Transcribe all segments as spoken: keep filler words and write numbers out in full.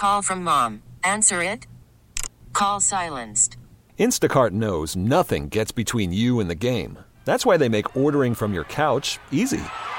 Call from mom. Answer it. Call silenced. Instacart knows nothing gets between you and the game. That's why they make ordering from your couch easy.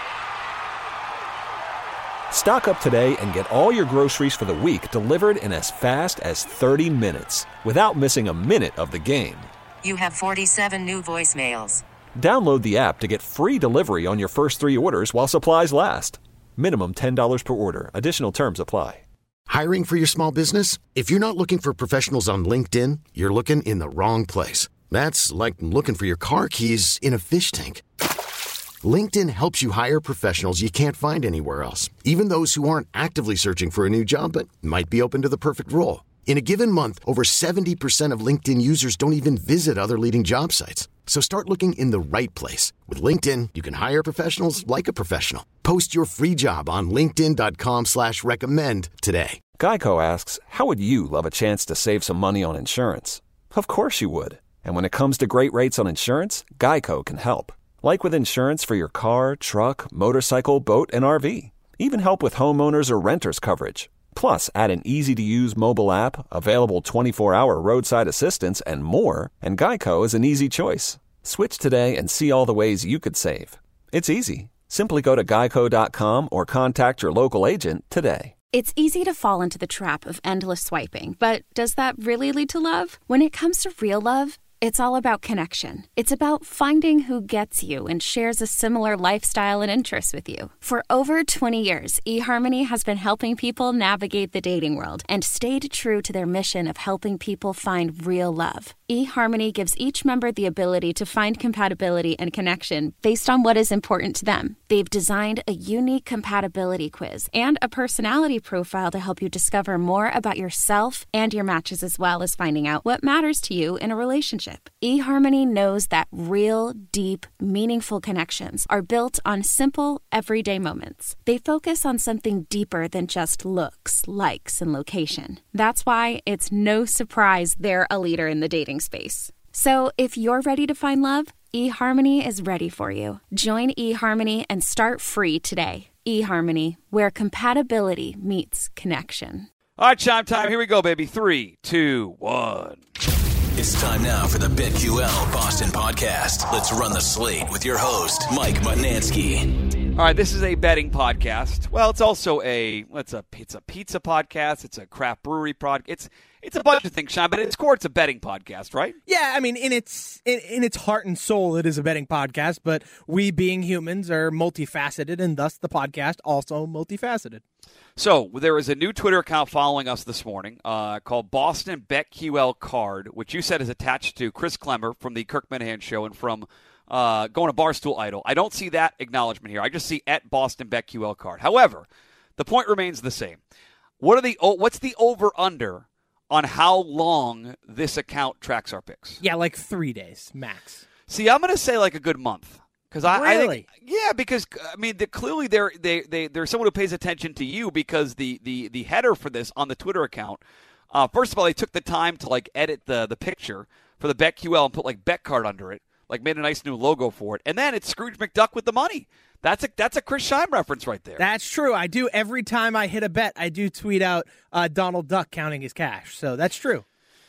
Stock up today and get all your groceries for the week delivered in as fast as thirty minutes without missing a minute of the game. You have forty-seven new voicemails. Download the app to get free delivery on your first three orders while supplies last. Minimum ten dollars per order. Additional terms apply. Hiring for your small business? If you're not looking for professionals on LinkedIn, you're looking in the wrong place. That's like looking for your car keys in a fish tank. LinkedIn helps you hire professionals you can't find anywhere else, even those who aren't actively searching for a new job but might be open to the perfect role. In a given month, over seventy percent of LinkedIn users don't even visit other leading job sites. So start looking in the right place. With LinkedIn, you can hire professionals like a professional. Post your free job on linkedin.com slash recommend today. Geico asks, how would you love a chance to save some money on insurance? Of course you would. And when it comes to great rates on insurance, Geico can help. Like with insurance for your car, truck, motorcycle, boat, and R V. Even help with homeowners or renters coverage. Plus, add an easy-to-use mobile app, available twenty-four hour roadside assistance, and more, and Geico is an easy choice. Switch today and see all the ways you could save. It's easy. Simply go to geico dot com or contact your local agent today. It's easy to fall into the trap of endless swiping, but does that really lead to love? When it comes to real love, it's all about connection. It's about finding who gets you and shares a similar lifestyle and interests with you. For over twenty years, eHarmony has been helping people navigate the dating world and stayed true to their mission of helping people find real love. eHarmony gives each member the ability to find compatibility and connection based on what is important to them. They've designed a unique compatibility quiz and a personality profile to help you discover more about yourself and your matches, as well as finding out what matters to you in a relationship. eHarmony knows that real, deep, meaningful connections are built on simple, everyday moments. They focus on something deeper than just looks, likes, and location. That's why it's no surprise they're a leader in the dating space. So if you're ready to find love, eHarmony is ready for you. Join eHarmony and start free today. eHarmony, where compatibility meets connection. All right, chime time. Here we go, baby. Three, two, one. It's time now for the BetQL Boston Podcast. Let's run the slate with your host, Mike Mutnansky. All right, this is a betting podcast. Well, it's also a it's a it's a pizza podcast. It's a craft brewery podcast. It's it's a bunch of things, Sean, but at its core, it's a betting podcast, right? Yeah, I mean, in its in, in its heart and soul, it is a betting podcast. But we, being humans, are multifaceted, and thus the podcast also multifaceted. So there is a new Twitter account following us this morning uh, called Boston BetQL Card, which you said is attached to Chris Klemmer from the Kirk Minahan Show and from uh, going to Barstool Idol. I don't see that acknowledgement here. I just see at Boston BetQL Card. However, the point remains the same. What are the what's the over-under on how long this account tracks our picks? Yeah, like three days max. See, I'm going to say like a good month. Because I, really? I think, yeah, because I mean, the, clearly they're they they they're someone who pays attention to you because the the, the header for this on the Twitter account. Uh, first of all, they took the time to like edit the the picture for the BetQL and put like bet card under it, like made a nice new logo for it, and then it's Scrooge McDuck with the money. That's a that's a Chris Scheim reference right there. That's true. I do every time I hit a bet, I do tweet out uh, Donald Duck counting his cash. So that's true.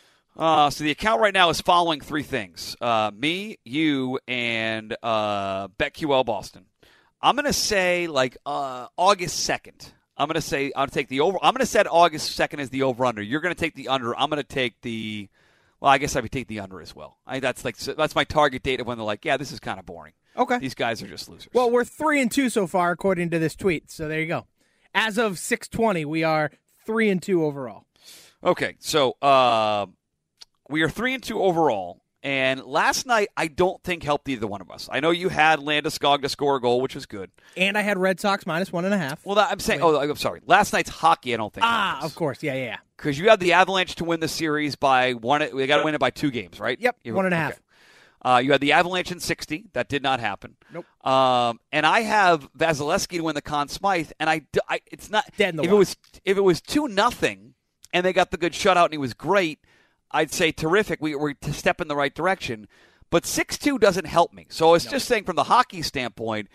Uh, so the account right now is following three things. Uh, me, you, and uh, BetQL Boston. I'm going to say like uh, August second. I'm going to say I'll take the over. I'm going to set August second as the over-under. You're going to take the under. I'm going to take the – well, I guess I would take the under as well. I, that's like that's my target date of when they're like, yeah, this is kind of boring. Okay. These guys are just losers. Well, we're three and two so far according to this tweet. So there you go. As of six twenty, we are three and two overall. Okay, so uh, – we are three and two overall, and last night I don't think helped either one of us. I know you had Landeskog to score a goal, which was good, and I had Red Sox minus one and a half. Well, that, I'm saying, oh, I'm sorry. Last night's hockey, I don't think. Ah, of course, yeah, yeah, yeah. Because you had the Avalanche to win the series by one. We got to win it by two games, right? Yep, you, one and a half. Okay. Uh, you had the Avalanche in sixty. That did not happen. Nope. Um, and I have Vasilevsky to win the Conn Smythe, and I, I it's not dead in the if water. it was if it was two nothing, and they got the good shutout, and he was great. I'd say terrific. We were to step in the right direction. But six two doesn't help me. So I was no. just saying from the hockey standpoint,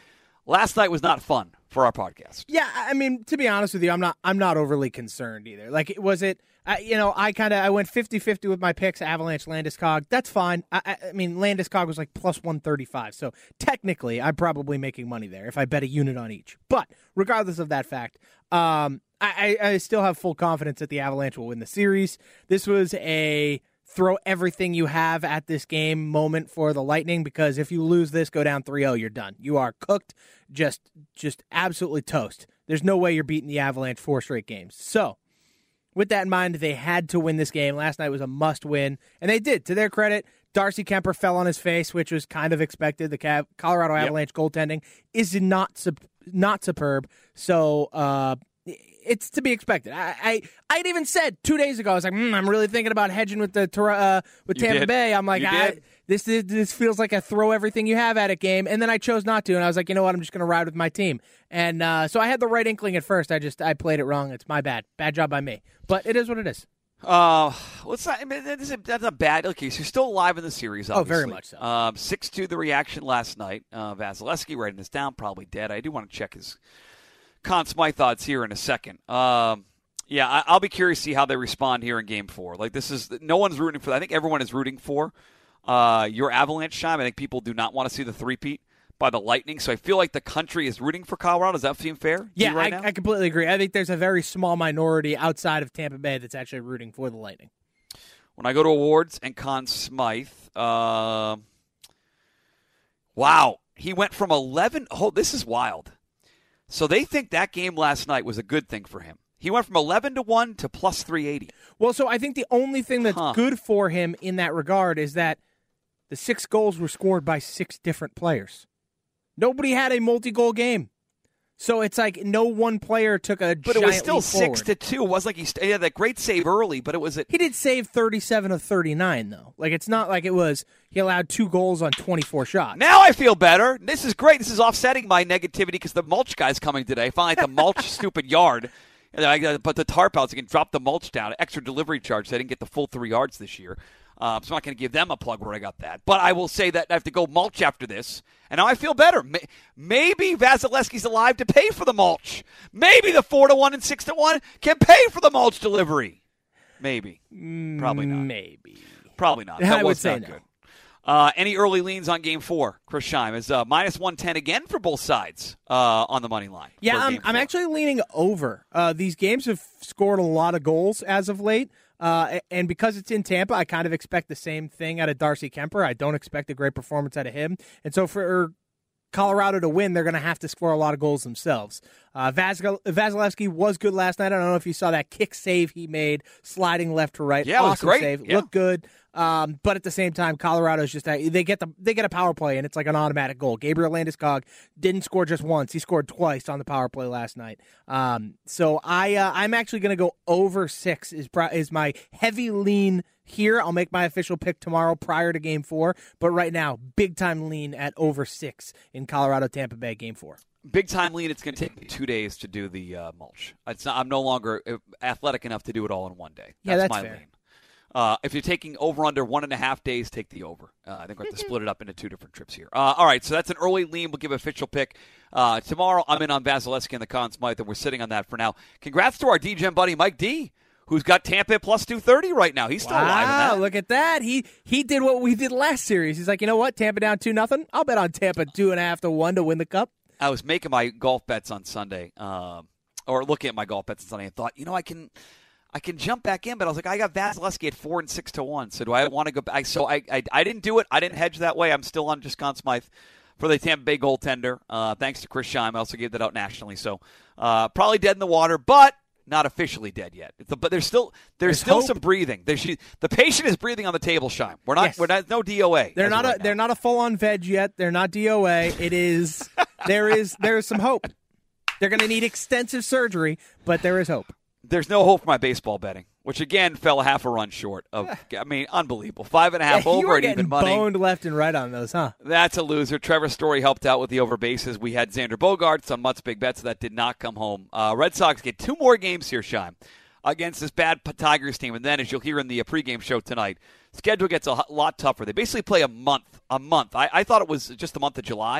last night was not fun for our podcast. Yeah, I mean, to be honest with you, I'm not I'm not overly concerned either. Like, was it, uh, you know, I kind of, I went fifty-fifty with my picks, Avalanche, Landeskog. That's fine. I, I, I mean, Landeskog was like plus one thirty-five, so technically I'm probably making money there if I bet a unit on each. But regardless of that fact, um, I, I still have full confidence that the Avalanche will win the series. This was a throw everything you have at this game moment for the Lightning, because if you lose this, go down three oh, you're done. You are cooked, just just absolutely toast. There's no way you're beating the Avalanche four straight games. So, with that in mind, they had to win this game. Last night was a must-win, and they did. To their credit, Darcy Kemper fell on his face, which was kind of expected. The Colorado Avalanche yep. goaltending is not not superb, so uh, it's to be expected. I, I I'd even said two days ago, I was like, mm, I'm really thinking about hedging with the uh, with you Tampa did. Bay. I'm like, I, this this feels like a throw everything you have at it game, and then I chose not to, and I was like, you know what, I'm just going to ride with my team. And uh, so I had the right inkling at first. I just I played it wrong. It's my bad. Bad job by me. But it is what it is. Uh, well, it's not, I mean, that's, a, that's a bad case. You're still alive in the series, obviously. Oh, very much so. Um, six two, the reaction last night. Uh, Vasilevsky writing this down, probably dead. I do want to check his Conn Smythe thoughts here in a second. Um, yeah, I, I'll be curious to see how they respond here in Game Four. Like, this is no one's rooting for. I think everyone is rooting for uh, your Avalanche, Shime. I think people do not want to see the three-peat by the Lightning, so I feel like the country is rooting for Colorado. Does that seem fair? Yeah, right I, I completely agree. I think there's a very small minority outside of Tampa Bay that's actually rooting for the Lightning. When I go to awards and Conn Smythe, uh, wow, he went from eleven. Oh, this is wild. So they think that game last night was a good thing for him. He went from eleven to one to plus three eighty. Well, so I think the only thing that's huh. good for him in that regard is that the six goals were scored by six different players. Nobody had a multi-goal game. So it's like no one player took a But giant it was still leap six forward. to two. It wasn't like he, st- he had that great save early, but it was a, He did save thirty-seven of thirty-nine, though. Like, it's not like it was he allowed two goals on twenty-four shots. Now I feel better. This is great. This is offsetting my negativity because the mulch guy's coming today. Finally, at the mulch stupid yard. I got to put the tarp out so I can drop the mulch down. Extra delivery charge. So I didn't get the full three yards this year. Um, so I'm not going to give them a plug where I got that. But I will say that I have to go mulch after this. And now I feel better. Maybe Vasilevsky's alive to pay for the mulch. Maybe the four to one and six to one can pay for the mulch delivery. Maybe. Probably not. Maybe. Probably not. That I was would say not no. good. Uh, any early leans on Game Four? Chris Scheim is uh, minus one ten again for both sides uh, on the money line. Yeah, I'm, I'm actually leaning over. Uh, these games have scored a lot of goals as of late. Uh, and because it's in Tampa, I kind of expect the same thing out of Darcy Kemper. I don't expect a great performance out of him. And so for Colorado to win, they're going to have to score a lot of goals themselves. Uh, Vas- Vasilevsky was good last night. I don't know if you saw that kick save he made, sliding left to right. Yeah, it was awesome great. save. Yeah. Looked good. Um, but at the same time, Colorado's just they get the they get a power play and it's like an automatic goal. Gabriel Landeskog didn't score just once; he scored twice on the power play last night. Um, so I uh, I'm actually going to go over six is pro- is my heavy lean here. I'll make my official pick tomorrow prior to Game Four, but right now, big time lean at over six in Colorado Tampa Bay Game Four. Big time lean. It's going to take me two days to do the uh, mulch. It's not, I'm no longer athletic enough to do it all in one day. That's, yeah, that's my fair. lean. Uh, if you're taking over under one and a half days, take the over. Uh, I think we have to split it up into two different trips here. Uh, all right, so that's an early lean. We'll give an official pick. Uh, tomorrow, I'm in on Vasilevsky and the Conn Smythe, and we're sitting on that for now. Congrats to our D-Gen buddy, Mike D, who's got Tampa at plus two thirty right now. He's still wow, alive in that. Look at that. He he did what we did last series. He's like, you know what? Tampa down two nothing. I'll bet on Tampa two and a half to one to win the cup. I was making my golf bets on Sunday, um, or looking at my golf bets on Sunday, and thought, you know, I can – I can jump back in, but I was like, I got Vasilevsky at four and six to one. So do I want to go back? So I, I, I didn't do it. I didn't hedge that way. I'm still on just Conn Smythe for the Tampa Bay goaltender. Uh, thanks to Chris Scheim. I also gave that out nationally. So uh, probably dead in the water, but not officially dead yet. It's a, but there's still there's, There's still hope. some breathing. There's the patient is breathing on the table, Scheim. We're not. Yes. We're not. No D O A. They're as not of a right they're now. not a full on veg yet. They're not D O A. It is there is there is some hope. They're going to need extensive surgery, but there is hope. There's no hope for my baseball betting, which again fell a half a run short of. I mean, unbelievable. Five and a half Yeah, you over were at getting even money. boned left and right on those, huh? That's a loser. Trevor Story helped out with the over bases. We had Xander Bogaerts on Mutt's Big Bets, so that did not come home. Uh, Red Sox get two more games here, Scheim, against this bad Tigers team. And then, as you'll hear in the uh, pregame show tonight, schedule gets a lot tougher. They basically play a month. A month. I, I thought it was just the month of July.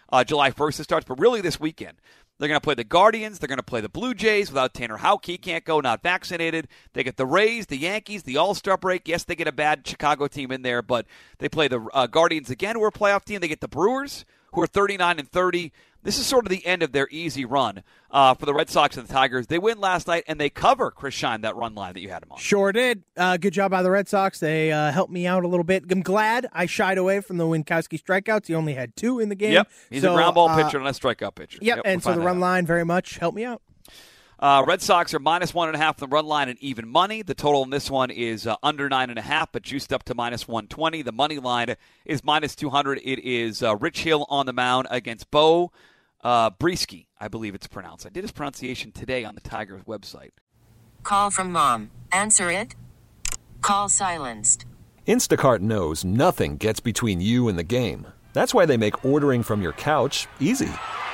Uh, July first it starts, but really this weekend. They're going to play the Guardians. They're going to play the Blue Jays without Tanner Houck. He can't go, not vaccinated. They get the Rays, the Yankees, the All-Star break. Yes, they get a bad Chicago team in there, but they play the uh, Guardians again, who are a playoff team. They get the Brewers, who are thirty-nine and thirty. This is sort of the end of their easy run uh, for the Red Sox and the Tigers. They win last night, and they cover, Chris Scheim, that run line that you had him on. Sure did. Uh, good job by the Red Sox. They uh, helped me out a little bit. I'm glad I shied away from the Winkowski strikeouts. He only had two in the game. Yep, he's so, a ground ball uh, pitcher and a strikeout pitcher. Yep, yep and we'll so the run out. line very much helped me out. Uh, Red Sox are minus one and a half on the run line and even money. The total in this one is uh, under nine and a half, but juiced up to minus one twenty. The money line is minus two hundred. It is uh, Rich Hill on the mound against Bo uh, Brieske, I believe it's pronounced. I did his pronunciation today on the Tigers website. Call from mom. Answer it. Call silenced. Instacart knows nothing gets between you and the game. That's why they make ordering from your couch easy.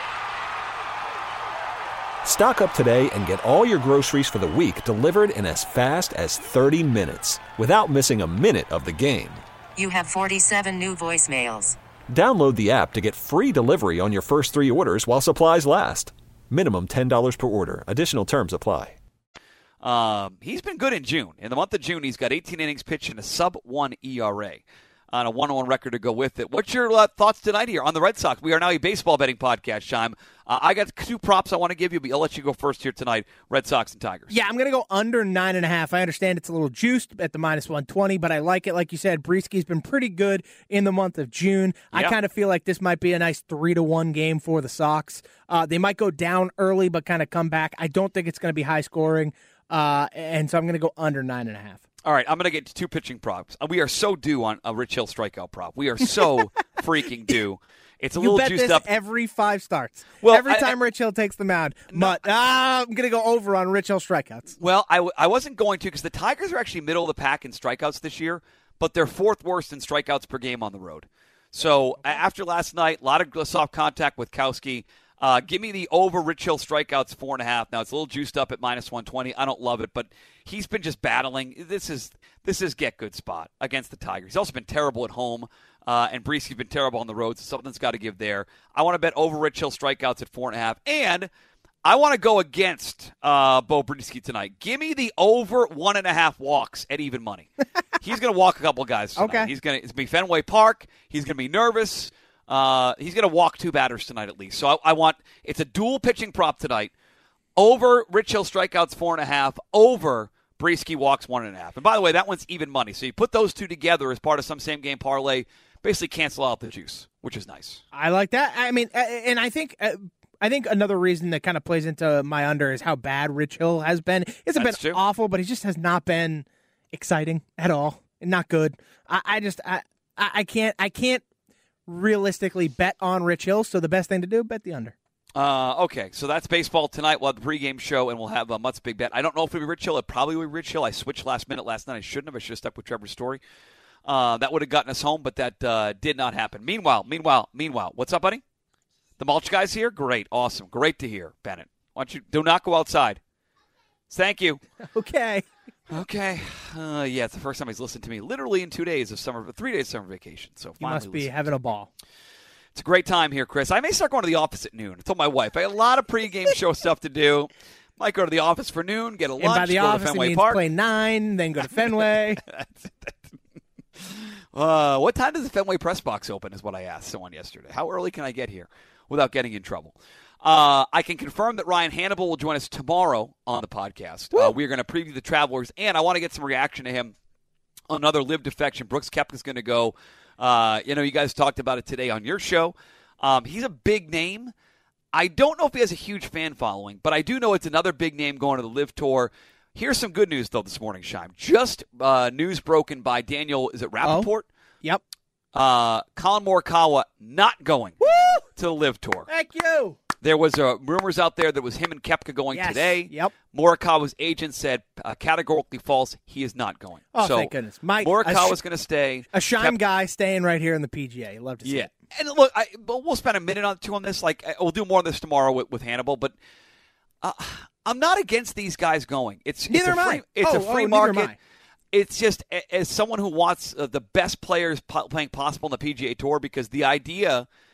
Stock up today and get all your groceries for the week delivered in as fast as thirty minutes without missing a minute of the game. You have forty-seven new voicemails. Download the app to get free delivery on your first three orders while supplies last. Minimum ten dollars per order. Additional terms apply. Um, he's been good in June. In the month of June, he's got eighteen innings pitched and a sub one E R A. On a one oh one record to go with it. What's your uh, thoughts tonight here on the Red Sox? We are now a baseball betting podcast, Scheim. Uh, I got two props I want to give you, but I'll let you go first here tonight, Red Sox and Tigers. Yeah, I'm going to go under nine and a half. I understand it's a little juiced at the minus one twenty, but I like it. Like you said, Brieske's been pretty good in the month of June. I Yep. kind of feel like this might be a nice three to one game for the Sox. Uh, they might go down early, but kind of come back. I don't think it's going to be high scoring, uh, and so I'm going to go under nine and a half. All right, I'm going to get to two pitching props. We are so due on a Rich Hill strikeout prop. We are so freaking due. It's a You little bet juiced this up. every five starts. Well, every I- time Rich Hill takes the mound. But ah, I'm going to go over on Rich Hill strikeouts. Well, I, w- I wasn't going to because the Tigers are actually middle of the pack in strikeouts this year, but they're fourth worst in strikeouts per game on the road. So a- after last night, a lot of soft contact with Kowski. Uh, give me the over Rich Hill strikeouts, four and a half. Now, it's a little juiced up at minus one twenty. I don't love it, but he's been just battling. This is this is get good spot against the Tigers. He's also been terrible at home, uh, and Brieske's been terrible on the road, so something's got to give there. I want to bet over Rich Hill strikeouts at four and a half, and I want to go against uh, Bo Brieske tonight. Give me the over one and a half walks at even money. He's going to walk a couple guys tonight. Okay. He's going to be Fenway Park. He's going to be nervous. Uh, he's going to walk two batters tonight at least. So I, I want – it's a dual pitching prop tonight. Over Rich Hill strikeouts four and a half. Over Brieske walks one and a half. And by the way, that one's even money. So you put those two together as part of some same-game parlay, basically cancel out the juice, which is nice. I like that. I mean, uh, and I think uh, I think another reason that kind of plays into my under is how bad Rich Hill has been. He hasn't That's been true. awful, but he just has not been exciting at all. Not good. I, I just I, I I can't I can't realistically bet on Rich Hill. So the best thing to do, bet the under. Uh, okay, so that's baseball tonight. We'll have the pregame show, and we'll have a Mutt's Big Bet. I don't know if it'll be Rich Hill. It probably will be Rich Hill. I switched last minute last night. I shouldn't have. I should have stuck with Trevor's story. Uh, that would have gotten us home, but that uh, did not happen. Meanwhile, meanwhile, meanwhile, what's up, buddy? The mulch guy's here? Great, awesome. Great to hear, Bennett. Why don't you do not go outside? Thank you. Okay. Okay. Uh, yeah, it's the first time he's listened to me literally in two days of summer, three days of summer vacation. So You finally must be listened. having a ball. It's a great time here, Chris. I may start going to the office at noon. I told my wife I had a lot of pregame show stuff to do. Might go to the office for noon, get a lunch, And by the go office, to it Fenway means Park. play nine, then go to Fenway. Uh, what time does the Fenway press box open is what I asked someone yesterday. How early can I get here without getting in trouble? Uh, I can confirm that Ryan Hannibal will join us tomorrow on the podcast. Uh, we are going to preview the Travelers, and I want to get some reaction to him on another live defection. Brooks Koepka's going to go. Uh, you know, you guys talked about it today on your show. Um, he's a big name. I don't know if he has a huge fan following, but I do know it's another big name going to the Live Tour. Here's some good news, though, this morning, Scheim. Just uh, news broken by Daniel, is it Rappaport? Oh, yep. Uh, Colin Morikawa not going Woo! to the Live Tour. Thank you. There was uh, rumors out there that it was him and Koepka going Yes. today. Yep. Morikawa's agent said uh, categorically false. He is not going. Oh, so thank goodness. Mike, Morikawa's a, going to stay. a Shime Kep- guy staying right here in the P G A. Love to see Yeah. it. And look, I, but we'll spend a minute on two on this. Like we'll do more of this tomorrow with, with Hannibal. But uh, I'm not against these guys going. It's Neither it's a am free, I. It's Oh, a free oh, neither am market. I. It's just a- as someone who wants uh, the best players po- playing possible in the P G A Tour, because the idea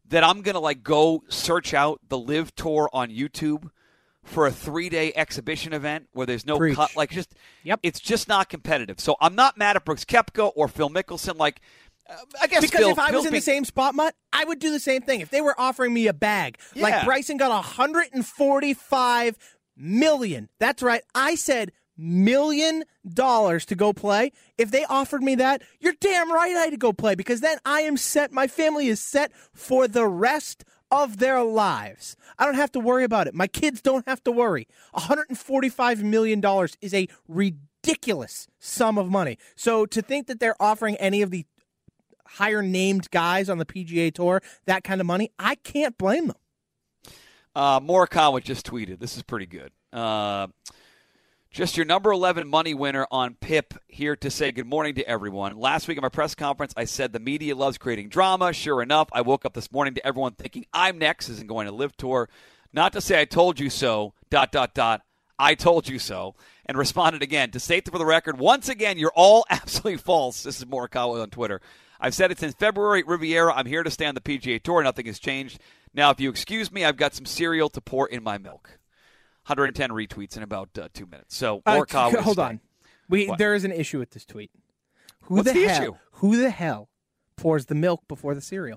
that I'm going to like go search out the Live Tour on YouTube for a three-day exhibition event where there's no Preach. cut. Like, just, Yep. it's just not competitive. So I'm not mad at Brooks Koepka or Phil Mickelson. Like, uh, I guess Because Phil, if I Phil's was in being- the same spot, Mutt, I would do the same thing. If they were offering me a bag, Yeah. like Bryson got one hundred forty-five million. That's right. I said million dollars to go play. If they offered me that, you're damn right I had to go play because then I am set. My family is set for the rest of their lives. I don't have to worry about it. My kids don't have to worry. one hundred forty-five million dollars is a ridiculous sum of money. So to think that they're offering any of the higher named guys on the P G A Tour that kind of money, I can't blame them. Uh, Morikawa just tweeted. This is pretty good. Uh, just your number eleven money winner on P I P here to say good morning to everyone. Last week at my press conference, I said the media loves creating drama. Sure enough, I woke up this morning to everyone thinking I'm next isn't going to Live Tour. Not to say I told you so, dot, dot, dot. I told you so. And responded again. To state for the record, once again, you're all absolutely false. This is Morikawa on Twitter. I've said it since February at Riviera. I'm here to stay on the P G A Tour. Nothing has changed. Now, if you excuse me, I've got some cereal to pour in my milk. one hundred ten retweets in about uh, two minutes. So, Morikawa. Uh, hold stay. on. We What? There is an issue with this tweet. Who What's the, the hell, issue? Who the hell pours the milk before the cereal?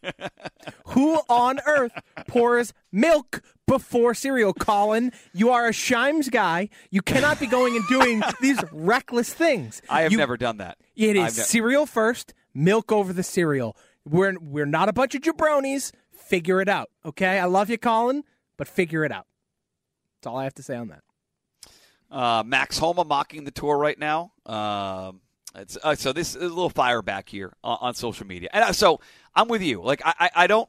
Who on earth pours milk before cereal? Colin, you are a Shimes guy. You cannot be going and doing these reckless things. I have You- never done that. It is I've ne- cereal first, milk over the cereal. We're we're not a bunch of jabronis. Figure it out, okay? I love you, Colin, but figure it out. That's all I have to say on that. Uh, Max Homa mocking the tour right now. Um, it's, uh, so this is a little fire back here on, on social media. And uh, so I'm with you. Like I, I, I don't,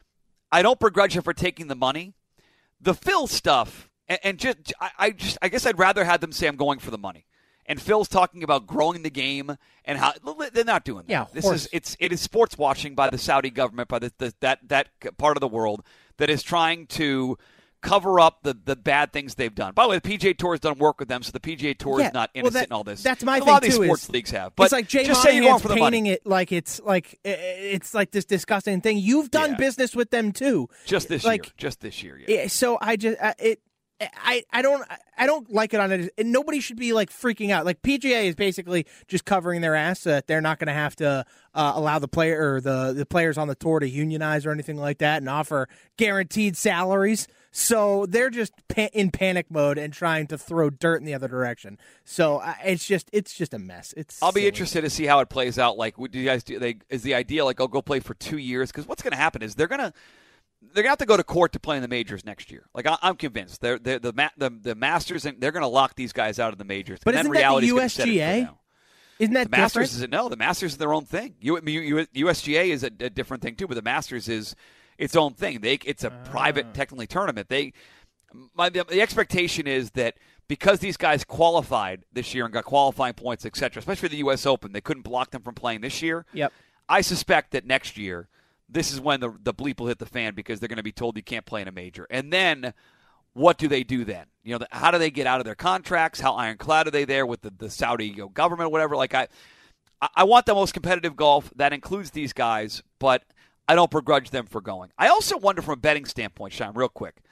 I don't begrudge him for taking the money. The Phil stuff, and, and just I, I just I guess I'd rather have them say I'm going for the money. And Phil's talking about growing the game and how they're not doing that. Yeah, this horse. is it's it is sports washing by the Saudi government, by the, the that that part of the world that is trying to cover up the, the bad things they've done. By the way, the P G A Tour has done work with them, so the P G A Tour Yeah, is not well, innocent that- in all this. that's my a thing, lot of these too, sports is leagues have. But it's like Jay just say you're going Monahan's for the painting money. it like it's like it's like this disgusting thing. You've done Yeah. business with them too. Just this like, year. Just this year. Yeah. Yeah, so I just I, it I I don't I don't like it on it. And nobody should be like freaking out. Like P G A is basically just covering their ass so that they're not going to have to uh, allow the player or the the players on the tour to unionize or anything like that and offer guaranteed salaries. So they're just pa- in panic mode and trying to throw dirt in the other direction. So uh, it's just it's just a mess. It's I'll be silly. interested to see how it plays out. Like, would you guys do? They is the idea like I'll go play for two years? Because what's going to happen is they're gonna they're gonna have to go to court to play in the majors next year. Like I, I'm convinced they're, they're the ma- the the Masters and they're going to lock these guys out of the majors. But and isn't then that the reality's U gonna S set it G for A? now. Isn't that The Masters different? is no. The Masters is their own thing. U, U, U S G A is a, a different thing too, but the Masters is its own thing. They it's a Ah. private, technically tournament. They my the, the expectation is that because these guys qualified this year and got qualifying points, et cetera, especially the U S Open, they couldn't block them from playing this year. Yep. I suspect that next year, this is when the the bleep will hit the fan because they're going to be told you can't play in a major. And then, what do they do then? You know, the, how do they get out of their contracts? How ironclad are they there with the, the Saudi you know, government, or whatever? Like I, I want the most competitive golf that includes these guys, but I don't begrudge them for going. I also wonder from a betting standpoint, Sean, real quick.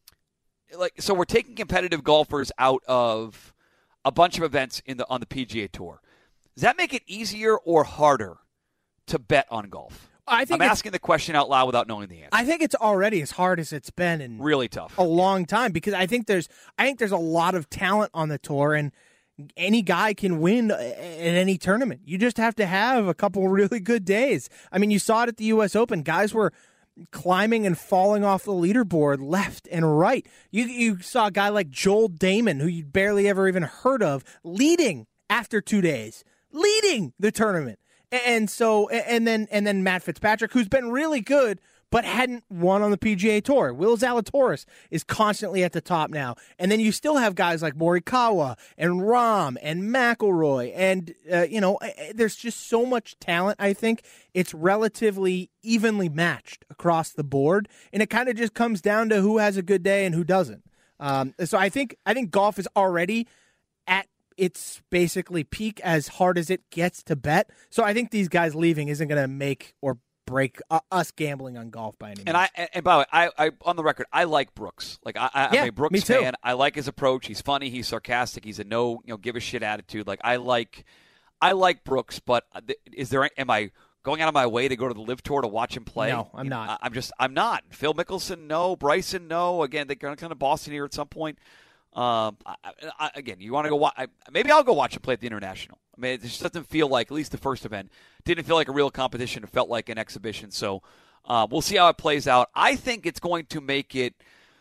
Like, so we're taking competitive golfers out of a bunch of events in the on the P G A Tour. Does that make it easier or harder to bet on golf? I think I'm it's- asking the question out loud without knowing the answer. I think it's already as hard as it's been in Really tough. a long time because I think there's I think there's a lot of talent on the tour and any guy can win at any tournament. You just have to have a couple really good days. I mean, you saw it at the U S Open. Guys were climbing and falling off the leaderboard left and right. You you saw a guy like Joel Damon, who you barely ever even heard of, leading after two days, leading the tournament. And so, and then, and then Matt Fitzpatrick, who's been really good, but hadn't won on the P G A Tour. Will Zalatoris is constantly at the top now. And then you still have guys like Morikawa and Rahm and McIlroy. And, uh, you know, there's just so much talent, I think. It's relatively evenly matched across the board. And it kind of just comes down to who has a good day and who doesn't. Um, so I think, I think golf is already at it's basically peak as hard as it gets to bet. So I think these guys leaving isn't going to make or break uh, us gambling on golf by any means. And I and, and by the way, I, I on the record, I like Brooks. Like I, I, Yeah, I'm a Brooks me too. fan. I like his approach. He's funny. He's sarcastic. He's a no, you know, give a shit attitude. Like I like, I like Brooks. But is there? Am I going out of my way to go to the Live Tour to watch him play? No, I'm not. I, I'm just, I'm not. Phil Mickelson, no. Bryson, no. Again, they're going to come to Boston here at some point. Um, I, I, again, you want to go watch? I, maybe I'll go watch him play at the International. I mean, it just doesn't feel like, at least the first event, didn't feel like a real competition. It felt like an exhibition. So uh, we'll see how it plays out. I think it's going to make it.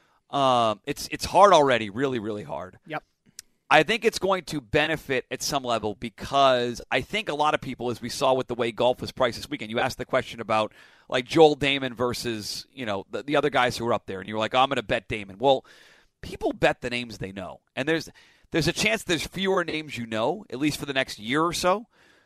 Um, it's it's hard already, really, really hard. Yep. I think it's going to benefit at some level because I think a lot of people, as we saw with the way golf was priced this weekend, you asked the question about like Joel Damon versus you know the, the other guys who were up there, and you were like, oh, I'm going to bet Damon. Well, people bet the names they know, and there's there's a chance there's fewer names you know, at least for the next year or so.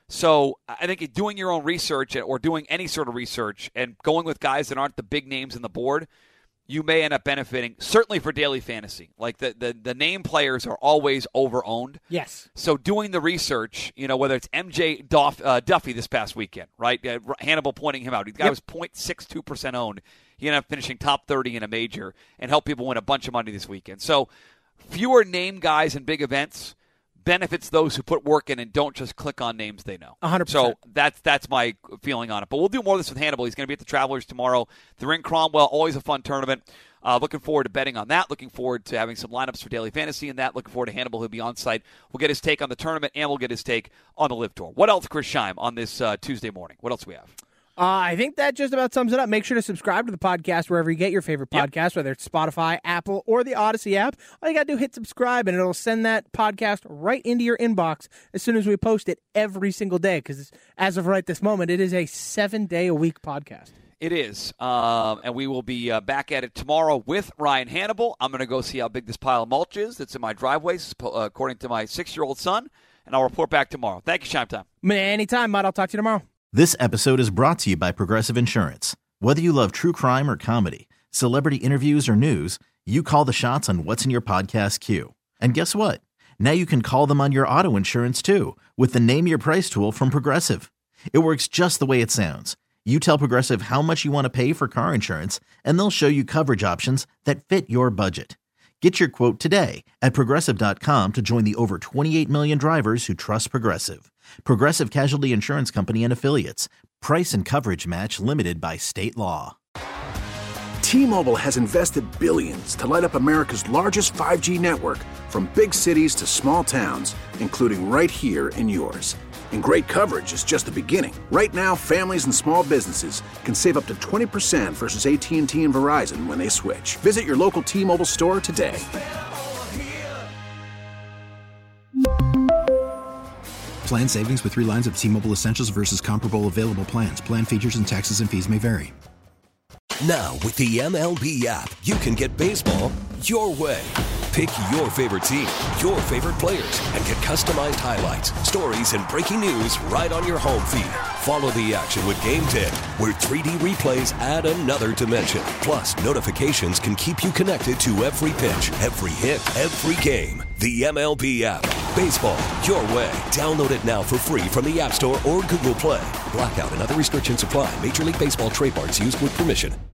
So I think doing your own research or doing any sort of research and going with guys that aren't the big names in the board, you may end up benefiting, certainly for daily fantasy. Like the, the, the name players are always over-owned. Yes. So doing the research, you know, whether it's M J Duff, uh, Duffy this past weekend, right? Uh, Hannibal pointing him out. The guy Yep. was zero point six two percent owned. He ended up finishing top thirty in a major and helped people win a bunch of money this weekend. So fewer name guys in big events benefits those who put work in and don't just click on names they know. one hundred percent. So that's that's my feeling on it. But we'll do more of this with Hannibal. He's going to be at the Travelers tomorrow. They're in Cromwell. Always a fun tournament. Uh, looking forward to betting on that. Looking forward to having some lineups for daily fantasy in that. Looking forward to Hannibal. He'll be on site. We'll get his take on the tournament, and we'll get his take on the Live Tour. What else, Chris Scheim, on this uh, Tuesday morning? What else do we have? Uh, I think that just about sums it up. Make sure to subscribe to the podcast wherever you get your favorite Yep. podcast, whether it's Spotify, Apple, or the Odyssey app. All you got to do, hit subscribe, and it'll send that podcast right into your inbox as soon as we post it every single day, because as of right this moment, it is a seven-day-a-week podcast. It is, um, and we will be uh, back at it tomorrow with Ryan Hannibal. I'm going to go see how big this pile of mulch is that's in my driveway, uh, according to my six-year-old son, and I'll report back tomorrow. Thank you, Scheim Time. Man, anytime, Mud. I'll talk to you tomorrow. This episode is brought to you by Progressive Insurance. Whether you love true crime or comedy, celebrity interviews or news, you call the shots on what's in your podcast queue. And guess what? Now you can call them on your auto insurance too with the Name Your Price tool from Progressive. It works just the way it sounds. You tell Progressive how much you want to pay for car insurance, and they'll show you coverage options that fit your budget. Get your quote today at Progressive dot com to join the over twenty-eight million drivers who trust Progressive. Progressive Casualty Insurance Company and Affiliates. Price and coverage match limited by state law. T-Mobile has invested billions to light up America's largest five G network, from big cities to small towns, including right here in yours. And great coverage is just the beginning. Right now, families and small businesses can save up to twenty percent versus A T and T and Verizon when they switch. Visit your local T-Mobile store today. Plan savings with three lines of T-Mobile Essentials versus comparable available plans. Plan features and taxes and fees may vary. Now, with the M L B app, you can get baseball your way. Pick your favorite team, your favorite players, and get customized highlights, stories, and breaking news right on your home feed. Follow the action with Game ten, where three D replays add another dimension. Plus, notifications can keep you connected to every pitch, every hit, every game. The M L B app. Baseball your way. Download it now for free from the App Store or Google Play. Blackout and other restrictions apply. Major League Baseball trademarks used with permission.